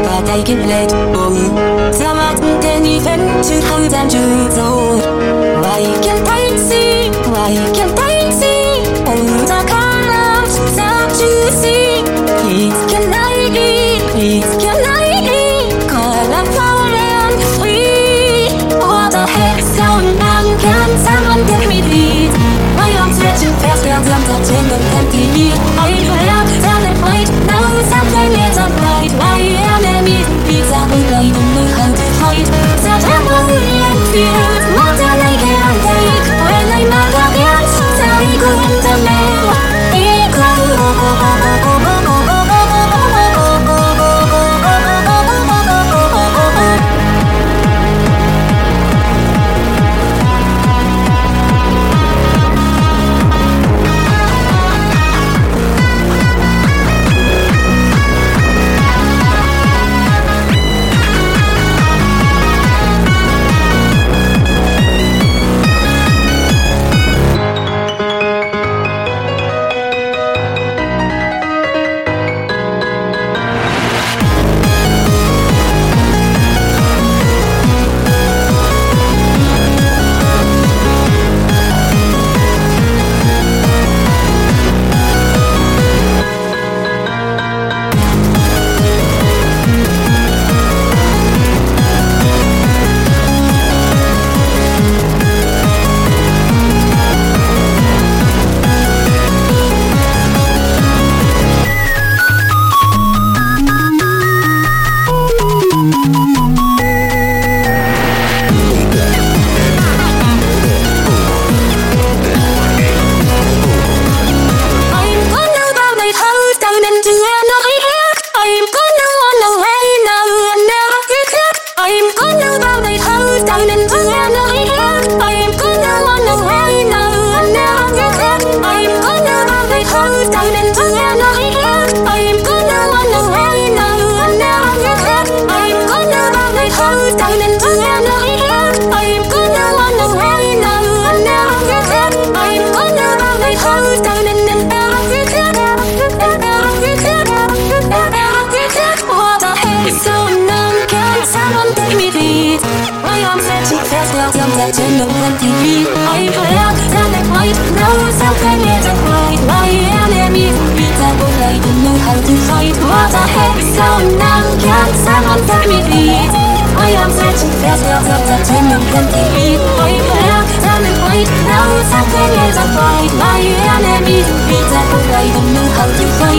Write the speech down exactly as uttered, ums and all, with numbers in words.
và tay kiếm lệ bùng ra mắt tên đi phấn chứ không gian trừ dấu vài kiếm tay si vài kiếm tay si bùng ra khá lắm sao chứ si please can I be please can I be call I'm falling free what the heck so now can someone take me please my arms stretching fast down some touching the empty I have found a fight now something is alright my enemies beats out the light and know how to fight such a million fears more than I can take when I'm out against I go into man trên đường lên thì đi I have done it right now something isn't right my enemies beat out the light and know how to fight what the heck so now can someone take me please I am searching fast now something trên đường lên thì đi I have done it right now something isn't right my enemies beat out the light and know how to fight